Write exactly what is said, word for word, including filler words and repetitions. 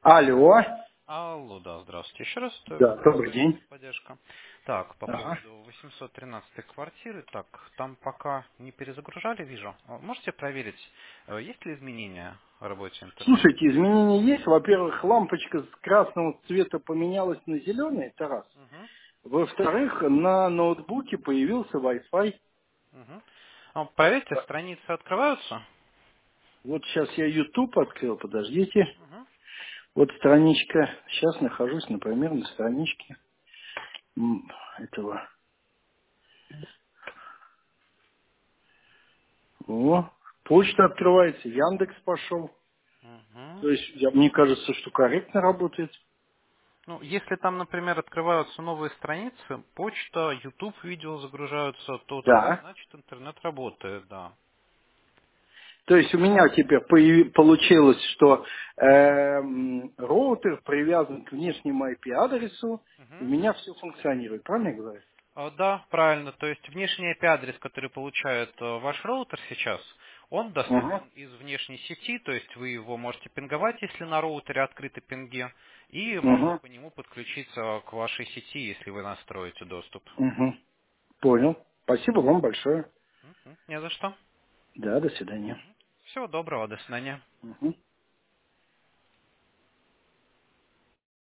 Алло. Алло, да, здравствуйте. Еще раз это Да, добрый говорит день. поддержка. Так, по Ага. поводу восемьсот тринадцатой квартиры, так, там пока не перезагружали, вижу. А Можете проверить, э, есть ли изменения в работе интернета? Слушайте, изменения есть. Во-первых, лампочка с красного цвета поменялась на зеленый, это раз. Угу, Во-вторых, на ноутбуке появился Wi-Fi. угу. А, проверьте, страницы открываются? Вот сейчас я YouTube открыл, подождите. Угу, Вот страничка. Сейчас нахожусь, например, на страничке м, этого. О, почта открывается, Яндекс пошел. угу. То есть, я, мне кажется, что корректно работает. Ну, если там, например, открываются новые страницы, почта, YouTube видео загружаются, то тогда Да. значит интернет работает, да. То есть у меня теперь появи- получилось, что эм, роутер привязан к внешнему I P-адресу, у Мгм. меня все функционирует. Правильно я говорю? А, Да, правильно. То есть внешний I P-адрес, который получает э, ваш роутер сейчас, он Угу. доступен из внешней сети, то есть вы его можете пинговать, если на роутере открыты пинги, и можно Угу. по нему подключиться к вашей сети, если вы настроите доступ. Угу. Понял. Спасибо вам большое. Мгм. Не за что. Да, до свидания. Всего доброго, до свидания. Мгм.